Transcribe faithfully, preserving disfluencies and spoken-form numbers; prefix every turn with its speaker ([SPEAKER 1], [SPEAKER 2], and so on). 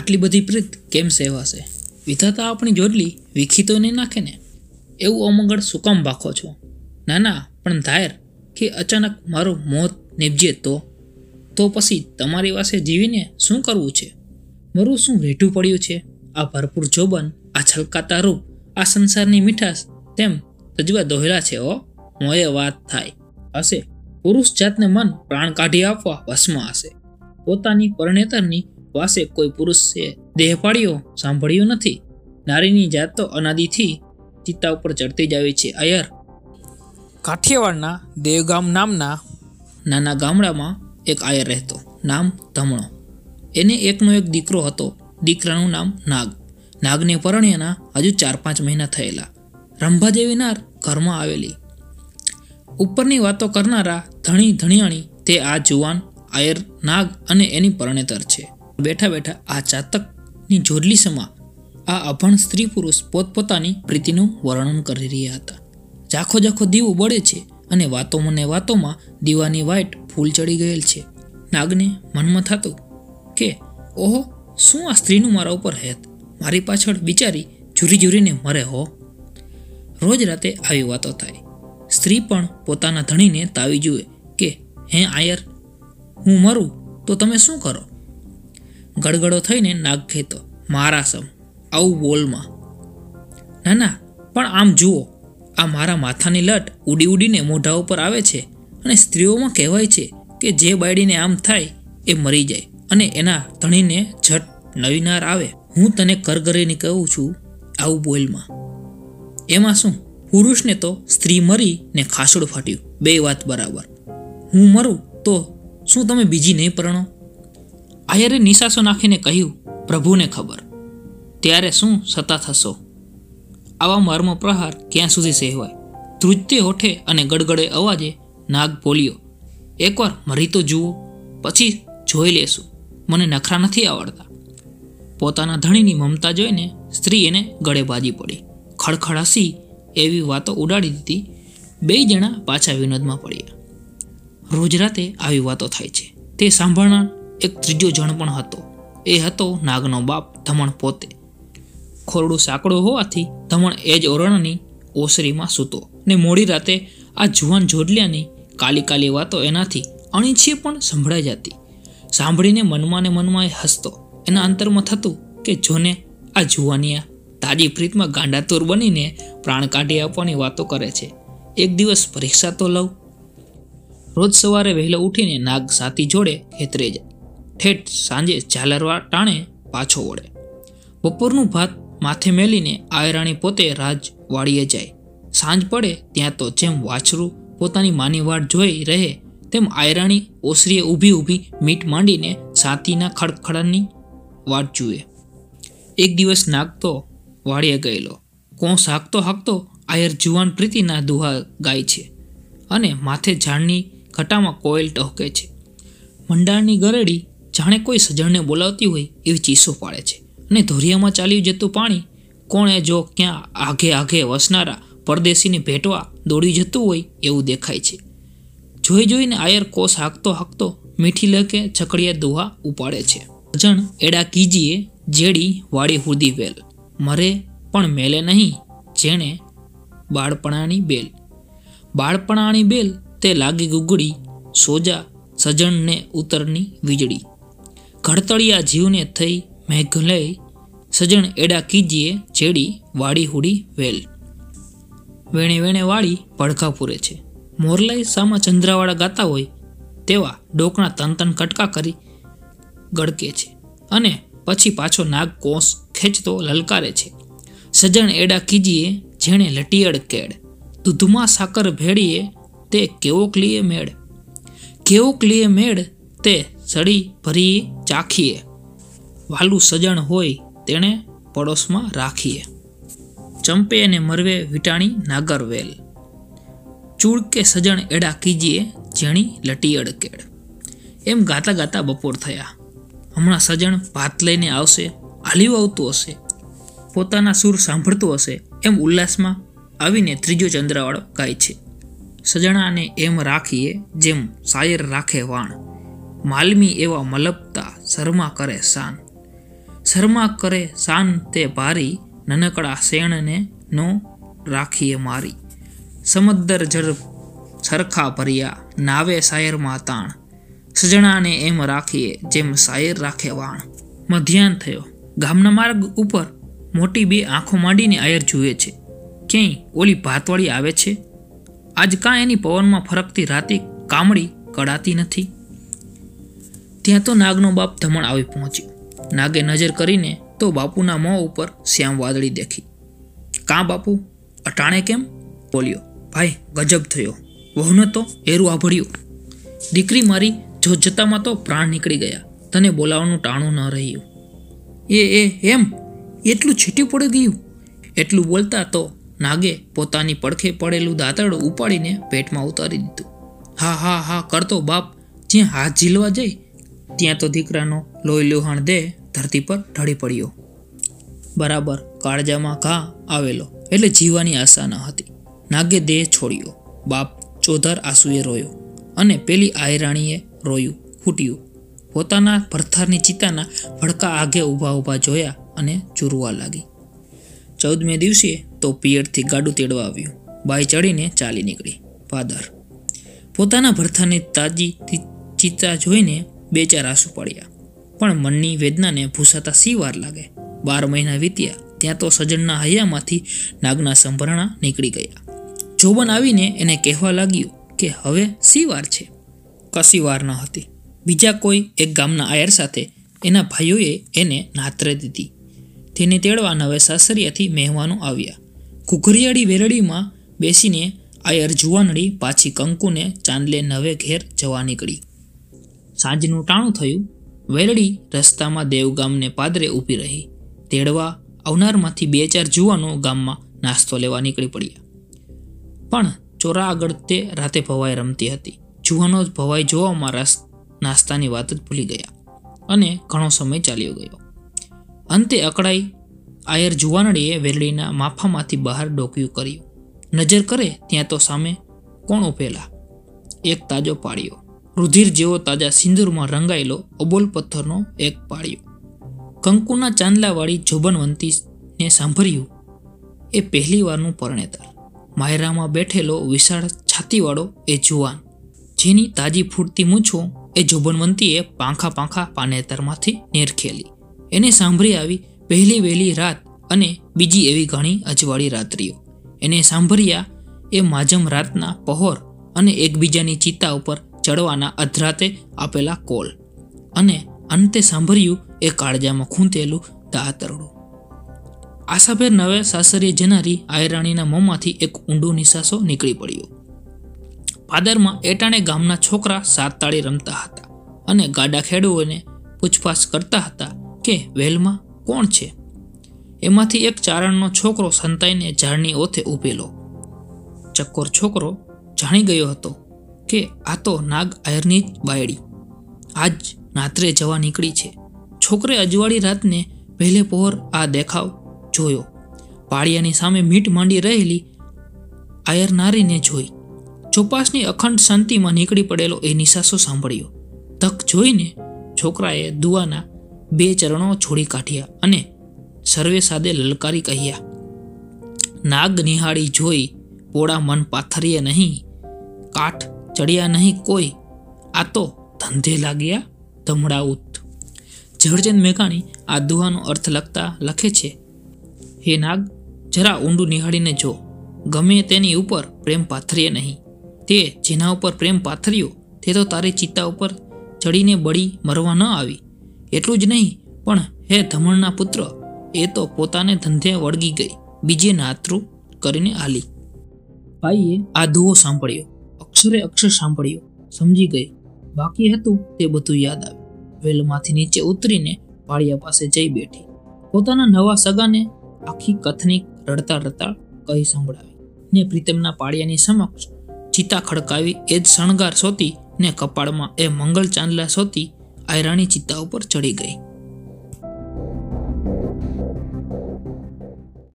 [SPEAKER 1] આટલી બધી પ્રીત કેમ સેવાશે? વિધાતા આપણી જોડલી વીખી તો નહીં નાખે ને? એવું અમંગળ શું કામ ભાખો છો? ના ના, પણ ધાયર કે અચાનક મારું મોત નીપજે તો તો પછી તમારી પાસે જીવીને શું કરવું છે? મારું શું રેઠું પડ્યું છે? આ ભરપૂર જોબન, આ છલકાતા રૂપ, આ સંસારની મીઠાશ તેમ તજવા દોહેલા છે. ઓ મોએ વાત થાય હશે. પુરુષ જાતને મન પ્રાણ કાઢી આપવા વશમાં હશે. પોતાની પરણેતરની વાસે કોઈ પુરુષે દેહ પાડ્યો સાંભળ્યો નથી. નારીની જાત તો અનાદિથી ચિત્તા ઉપર ચડતી જ આવી છે. આયર કાઠિયાવાડના દેવગામ નામના નાના ગામડામાં એક આયર રહેતો, નામ ધમણો. એને એકનો એક દીકરો હતો. દીકરાનું નામ નાગ. નાગને પરણ્યાના હજુ ચાર પાંચ મહિના થયેલા. રંભા જેવી નાર ઘરમાં આવેલી. ઉપરની વાતો કરનારા ધણી ધણિયાણી તે આ જુવાન આયર નાગ અને એની પરણેતર છે. બેઠા બેઠા આ ચાતકની જોડલી સમા આ અભણ સ્ત્રી પુરુષ પોતપોતાની પ્રીતિનું વર્ણન કરી રહ્યા હતા. ઝાખો ઝાખો દીવો બળે છે અને વાતોમાં ને વાતોમાં દીવાની વાઈટ ફૂલ ચડી ગયેલ છે. નાગને મનમાં થતું કે ઓહો, શું આ સ્ત્રીનું મારા ઉપર હેત? મારી પાછળ બિચારી ઝૂરી ઝૂરીને મરે હો. રોજ રાતે આવી વાતો થાય. સ્ત્રી પણ પોતાના ધણીને તાવી જુએ કે હે આયર, હું મરું તો તમે શું કરો? ગડગડો થઈને નાગ કહેતો, મારા સમ આવું બોલમાં. ના ના, પણ આમ જુઓ, આ મારા માથાની લટ ઉડી ઉડીને મોઢા ઉપર આવે છે અને સ્ત્રીઓમાં કહેવાય છે કે જે બાયડીને આમ થાય એ મરી જાય અને એના ધણીને ઝટ નવી નાર આવે. હું તને કરગરીને કહું છું, આવું બોલમાં. એમાં શું? પુરુષને તો સ્ત્રી મરી ને ખાસડું ફાટ્યું, બે વાત બરાબર. હું મરું તો શું તમે બીજી નહીં પરણો? આયરે નિશાસો નાખીને કહ્યું, પ્રભુને ખબર. ત્યારે શું સતા થશો? આવા મર્મ પ્રહાર ક્યાં સુધી સહેવાય? ધ્રુજતે હોઠે અને ગડગડે અવાજે નાગ બોલ્યો, એકવાર મરી તો જુઓ, પછી જોઈ લેશું. મને નખરા નથી આવડતા. પોતાના ધણીની મમતા જોઈને સ્ત્રી એને ગળે બાજી પડી. ખડખડ હસી એવી વાતો ઉડાડી દીધી. બે જણા પાછા વિનોદમાં પડ્યા. રોજ રાતે આવી વાતો થાય છે. તે સાંભળનાર એક ત્રીજો જણ પણ હતો. એ હતો નાગનો બાપ ધમણ પોતે. ખોરડું સાંકડું હોવાથી ધમણ એ જ ઓરણની ઓસરીમાં સૂતો ને મોડી રાતે આ જુવાન જોડલિયાની કાલી કાલી વાતો એનાથી અણીછીએ પણ સંભળાઈ જતી. સાંભળીને મનમાં ને મનમાં એ હસતો. એના અંતરમાં થતું કે જોને આ જુવાનિયા તાજી પ્રીતમાં ગાંડાતુર બનીને પ્રાણ કાઢી આપવાની વાતો કરે છે. એક દિવસ પરીક્ષા તો લઉં. રોજ સવારે વહેલો ઉઠીને નાગ સાથી જોડે ખેતરે જાય. ઠેઠ સાંજે ઝાલરવા ટાણે પાછો વળે. બપોરનું ભાત માથે મેલીને આયરાણી પોતે રાજ વાળીએ જાય. સાંજ પડે ત્યાં તો જેમ વાછરું પોતાની માની વાટ જોઈ રહે તેમ આયરાણી ઓસરીએ ઊભી ઊભી મીટ માંડીને સાતીના ખડખડાની વાટ જુએ. એક દિવસ નાગ તો વાળીએ ગયેલો. કોંસ હાંકતો હાંકતો આયર જુવાન પ્રીતિના દુહા ગાય છે અને માથે ઝાડની ઘટામાં કોયલ ટહકે છે. મંડાળની ગરેડી જાણે કોઈ સજણને બોલાવતી હોય એવી ચીસો પાડે છે અને ધોરિયામાં ચાલ્યું જતું પાણી કોણે જો ક્યાં આઘે આઘે વસનારા પરદેશીને ભેટવા દોડી જતું હોય એવું દેખાય છે. જોઈ જોઈને આયર કોસ હાંકતો હાંકતો મીઠી લકે છકડિયા દુહા ઉપાડે છે. સજણ એડા કીજીએ જેડી વાળી હુદી વેલ, મરે પણ મેલે નહીં જેણે બાળપણાની બેલ. બાળપણાની બેલ તે લાગી ગુગડી, સોજા સજણને ઉતરની વીજળી. ઘડતળિયા જીવને થઈ મેઘ લઈ, સજણ એડા કીજીએ જેડી વાળી હુડી વેલ. વેણે વેણે વાળી પડઘા પૂરે છે. મોરલાઈ સામા ચંદ્રાવાળા ગાતા હોય તેવા ડોકણા તન તન કટકા કરી ગળકે છે અને પછી પાછો નાગ કોસ ખેંચતો લલકારે છે. સજણ એડા કીજીએ જેણે લટીયડ કેડ, દૂધમાં સાકર ભેળીએ તે કેવોક લીએ મેળ. કેવોક લીએ મેળ તે સડી ભરી ચાખીએ, વાલું સજણ હોય તેણે પડોશમાં રાખીએ. ચંપે અને મરવે વિટાણી નાગર વેલ, ચૂળ કે સજણ એડા કીજીએ જેણી લટીયડ કેડ. એમ ગાતા ગાતા બપોર થયા. હમણાં સજણ ભાત લઈને આવશે, હાલ્યું આવતું હશે, પોતાના સૂર સાંભળતું હશે એમ ઉલ્લાસમાં આવીને ત્રીજો ચંદ્રવાળો ગાય છે. સજણાને એમ રાખીએ જેમ શાયર રાખે વાણ, માલમી એવા મલપતા શર્મા કરે શાન. શર્મા કરે શાન તે ભારી, નનકડા શેણને નો રાખીએ મારી. સમદર જળ સરખા ભર્યા, નાવે શાયરમાં તાણ, સજણાને એમ રાખીએ જેમ શાયર રાખે વાણ. મધ્યાહન થયો. ગામના માર્ગ ઉપર મોટી બે આંખો માંડીને આયર જુએ છે. ક્યાંય ઓલી ભાતવાળી આવે છે? આજ કાં એની પવનમાં ફરકતી રાતી કામળી કડાતી નથી? ત્યાં તો નાગનો બાપ ધમણ આવી પહોંચ્યો. નાગે નજર કરીને તો બાપુના મોં ઉપર શ્યામ વાદળી દેખી. કાં બાપુ, અટાણે કેમ? બોલ્યો. ભાઈ, ગજબ થયો. વહુને તો એરું આભળ્યું. દીકરી મારી જો જતામાં તો પ્રાણ નીકળી ગયા. તને બોલાવવાનું ટાણું ન રહ્યું. એ એ એમ એટલું છીટી પડી ગયું? એટલું બોલતા તો નાગે પોતાની પડખે પડેલું દાંતરડું ઉપાડીને પેટમાં ઉતારી દીધું. હા હા હા કરતો બાપ જ્યાં હાથ ઝીલવા જાય ત્યાં તો દીકરાનો લોહી લોહાણ દે ધરતી પર ઢળી પડ્યો. બરાબર કાળજામાં ઘા આવેલો એટલે જીવવાની આશા ન હતી. નાગે દેહ છોડ્યો. બાપ ચોધર આંસુએ રોયો અને પેલી આયરાણીએ રોયું ફૂટ્યું. પોતાના ભરથારની ચિતાના ભડકા આગે ઊભા ઊભા જોયા અને ચૂરવા લાગી. ચૌદમે દિવસે તો પિયરથી ગાડું તેડવા આવ્યું. બાઈ ચડીને ચાલી નીકળી. ફાધર પોતાના ભરથાની તાજી ચિતા જોઈને બે ચાર આંસુ પડ્યા, પણ મનની વેદનાને ભૂસાતા સી વાર લાગે. બાર મહિના વીત્યા ત્યાં તો સજણના હૈયામાંથી નાગના સંભરણા નીકળી ગયા. જોબન આવીને એને કહેવા લાગ્યું કે હવે સી વાર છે? કશી વાર ન હતી. બીજા કોઈ એક ગામના આયર સાથે એના ભાઈઓએ એને નાતરે દીધી. તેને તેડવા નવે સાસરિયાથી મહેમાનો આવ્યા. ઘુઘરિયાળી વેરડીમાં બેસીને આયર જુવાનડી પાછી કંકુને ચાંદલે નવે ઘેર જવા નીકળી. સાંજનું ટાણું થયું. વેરડી રસ્તામાં દેવગામને પાદરે ઊભી રહી. તેડવા આવનારમાંથી બે ચાર જુવાનો ગામમાં નાસ્તો લેવા નીકળી પડ્યા. પણ ચોરા આગળ તે રાતે ભવાઈ રમતી હતી. જુવાનો જ ભવાઈ જોવામાં રસ નાસ્તાની વાત જ ભૂલી ગયા અને ઘણો સમય ચાલ્યો ગયો. અંતે અકળાઈ આયર જુવાનડીએ વેરડીના માફામાંથી બહાર ડોક્યું કર્યું. નજર કરે ત્યાં તો સામે કોણ ઉભેલા? એક તાજો પાળ્યો, રુધિર જેવો તાજા સિંદૂરમાં રંગાયેલો અબોલ પથ્થરનો એક પાળ્યો. કંકુના ચાંદલાવાળી જોબનવંતીને સાંભળ્યું એ પહેલી વારનું પરણેતર. માયરામાં બેઠેલો વિશાળ છાતીવાળો એ જુવાન, જેની તાજી ફૂટતી મૂછો એ જોબનવંતીએ પાંખા પાંખા પાનેતરમાંથી નિરખેલી. એને સાંભળી આવી પહેલી વહેલી રાત અને બીજી એવી ઘણી અજવાળી રાત્રિઓ. એને સાંભળ્યા એ માજમ રાતના પહોર અને એકબીજાની ચિત્તા ઉપર ચડવાના અધરાતે આપેલા કોલ, અને અંતે સાંભળ્યું એ કાળજામાં ખૂંતેલું દાતરડું. આશાભેર નવે સાસરીએ જનારી આયરાણીના મોંમાંથી એક ઊંડો નિશાસો નીકળી પડ્યો. પાદરમાં એટાણે ગામના છોકરા સાત તાળી રમતા હતા અને ગાડા ખેડૂઓને પૂછપાછ કરતા હતા કે વેલમાં કોણ છે. એમાંથી એક ચારણનો છોકરો સંતાઈને ઝાડની ઓથે ઊભેલો. ચક્કોર છોકરો જાણી ગયો હતો કે આ તો નાગ આયરની જ બાયડી આજ નાત્રે જવા નીકળી છે. છોકરે અજવાળી રાતને પહેલે પહોર આ દેખાવ જોયો. પાળિયાની સામે મીટ માંડી રહેલી આયર નારીને જોઈ. ચોપાસની અખંડ શાંતિમાં નીકળી પડેલો એ નિશાસો સાંભળ્યો. તક જોઈને છોકરાએ દુઆના બે ચરણો છોડી કાઢ્યા અને સર્વે સાદે લલકારી કહ્યા, નાગ નિહાળી જોઈ, પોળા મન પાથરીએ નહીં, કાઠ ચડ્યા નહીં કોઈ, આ તો ધંધે લાગ્યા ધમડાઉત. ઝવેરચંદ મેઘાણી આ દુહાનો અર્થ લખતા લખે છે, હે નાગ, જરા ઊંડું નિહાળીને જો, ગમે તેની ઉપર પ્રેમ પાથરીએ નહીં. તે જેના ઉપર પ્રેમ પાથર્યો તે તો તારી ચિત્તા ઉપર ચડીને બળી મરવા ન આવી. એટલું જ નહીં, પણ હે ધમણના પુત્ર, એ તો પોતાને ધંધે વળગી ગઈ, બીજે નાતરું કરીને આલી. ભાઈએ આ દુહો સાંભળ્યો, અક્ષરે અક્ષર સાંભળ્યો, સમજી ગઈ. બાકી હતું તે બધું યાદ આવ્યું. વેલમાંથી નીચે ઉતરીને પાળિયા પાસે જઈ બેઠી. પોતાના નવા સગાને આખી કથની રડતા રડતા કહી સંભળાવી ને પ્રીતમના પાળિયાની સમક્ષ ચિતા ખડકાવી એ જ શણગાર સોતી ને કપાળમાં એ મંગળ ચાંદલા સોતી આયરાણી ચિત્તા ઉપર ચડી ગઈ.